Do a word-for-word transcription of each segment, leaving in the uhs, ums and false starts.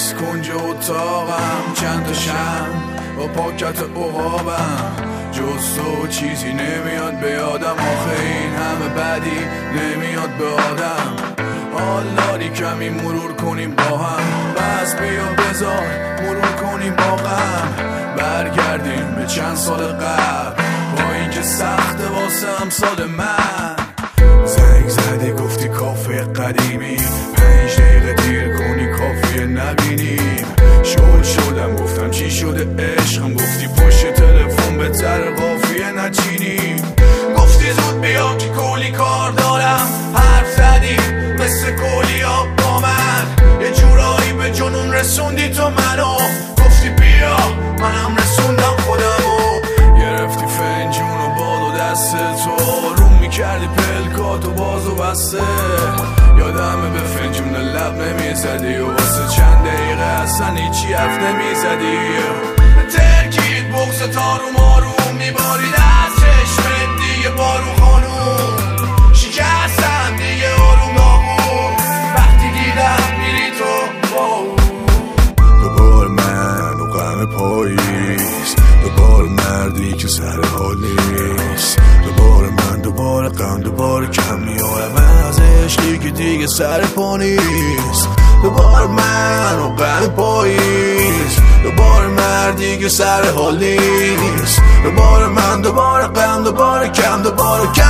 نیست کنج اتاقم، چند تا شم با پاکت عقابم، جز تو چیزی نمیاد به یادم. آخه این همه بدی نمیاد به آدم. حال داری کمی مرور کنیم با هم، بس بیا بذار مرور کنیم با غم. برگردیم به چند سال قبل، با اینکه سخته واسه امثال من. زنگ زدی گفتی کافه قدیمی، پنج دقیقه دیر کنی کافیه نبینیم. شل شدم گفتم چی شده عشقم، گفتی پشت تلفن به تر قافیه نچینیم. گفتی زود بیا که کلی کار دارم، حرف زدی مثل کلی آب با من. یه جورایی به جنون رسوندی تو منو، گفتی بیا منم رسوندم خودمو. گرفتی فنجون و باد و دست تو، روم میکردی پلکات و باز و بسته. یادمه به فنجون لب نمیزدی و واسه چند دقیقه اصلا هیچی حرف نمیزدی. ترکید بغز تاروم آروم میبارید از چشمت دیگه بارو خانوم. شکستم دیگه آروم ناغوم وقتی دیدم میری تو با اون. دوبار من و غم پاییز، دوبار مردی که سر حال نیست. دوباره من دوباره غم، دوباره کم میارم از عشقی که دیگه سر پا نیست. دوباره من و غم پاییز، دوباره مردی که سر حال نیست. دوباره من دوباره غم، دوباره کم، دوباره کم.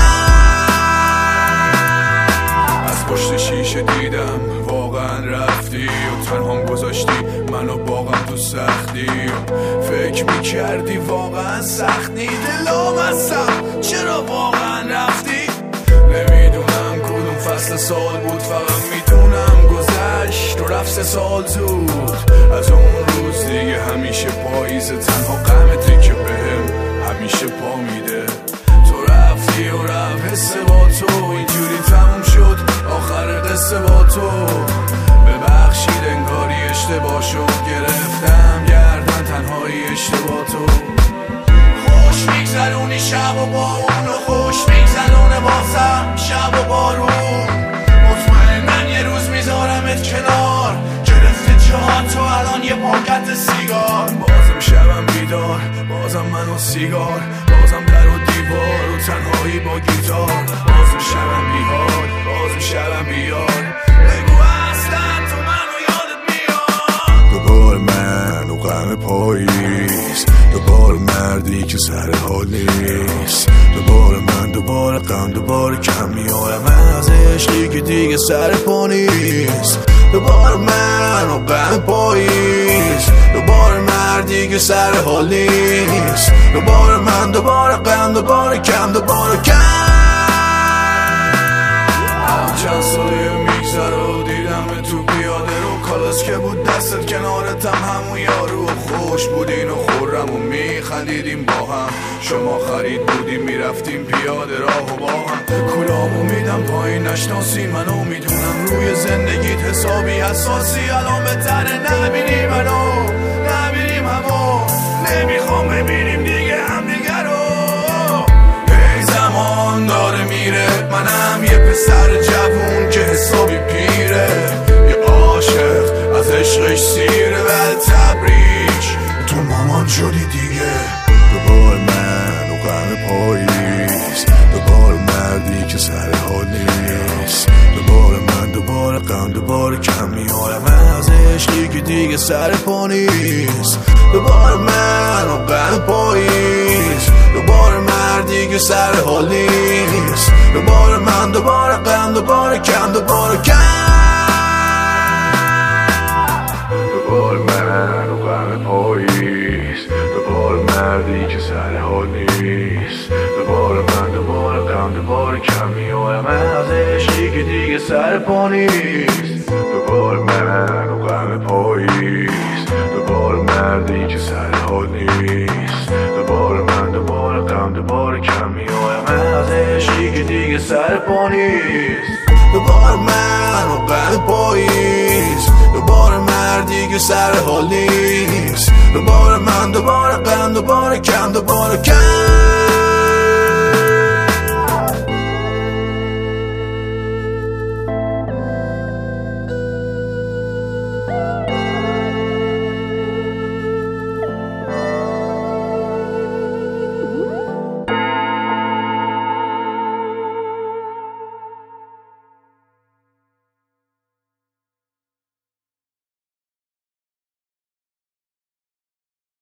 از پشت شیشه دیدم واقعا رفتی و تنهام گذاشتی منو باقم تو سختی. فکر میکردی واقعا سخت نی دلام هستم، چرا واقعا رفتی؟ نمیدونم کدوم فصل سال بود، فقط میدونم گذشت و رفت سه سال زود. از اون روز دیگه همیشه پاییزه، تنها غمتی که بهم همیشه پا میده. تو رفتی و رفت حس با تو، اینجوری تموم شد آخر قصه با تو. ببخشید انگاری اشتباه شد، گرفتم گردن تنهایی اشتباه تو. خوش میگذرونی شب و با اون، و خوش میگذرونه بازم شب و بارون. مطمئنن یه روز میذارمت کنار، گرفته جا تو الان یه پاکت سیگار. بازم شبم بیدار، بازم من و سیگار، بازم در و دیوار و تنهایی با گیتار. بازم شبم بیهار، بازم شبم بیار. بگو اصلا تو منو یادت میاد. دوباره من و غم پاییز، دوباره مردی که سر حال نیست. دوباره من دوباره غم، دوباره کم میارم از عشقی که دیگه سر پا نیست. دوباره من و غم پاییز، دوباره مردی که سر حال نیست. دوباره من دوباره غم، دوباره کم، دوباره کم. چند ساله میگذره و دیدم تو پیاده رو، کالاس که بود دستت کنارتم همون یارو. خوش بودین و خورم و میخندیدیم با هم، شما خرید بودیم میرفتیم پیاده راه و با هم. کلامو میدم پایین نشناسی منو، میدونم روی زندگیت حسابی حساسی. الان بهتره نبینی منو، نبینیم همو، نمیخوام ببینیم دیگه هم دیگه رو. ای زمان داره میره، منم یه پسر جوون که حسابی پیره. یه عاشق از عشقش سیره، ولی تبریک تو مامان شدی دیگه. دوباره من و غم پاییز، دوباره مردی که سر حال نیست. دوباره من دوباره غم، دوباره کم میارم از عشقی که دیگه سر پا نیست. دوباره من و غم پاییز، دوباره مردی که سر حال نیست. دوباره من دوباره غم، دوباره کم، دوباره کم. دوباره من و غم پاییز، دوباره مردی که سر حال نیست. دوباره من دوباره غم، دوباره کم میارم از عشقی که دیگه سر پا نیست. دوباره من و غم پاییز، دوباره مردی که سر حال نیست. دوباره من دوباره غم، دوباره کم میارم از عشقی که دیگه سر پا نیست. دوباره من و غم پاییز، دوباره مردی که سر حال نیست. دوباره من دوباره غم، دوباره کم، دوباره کم.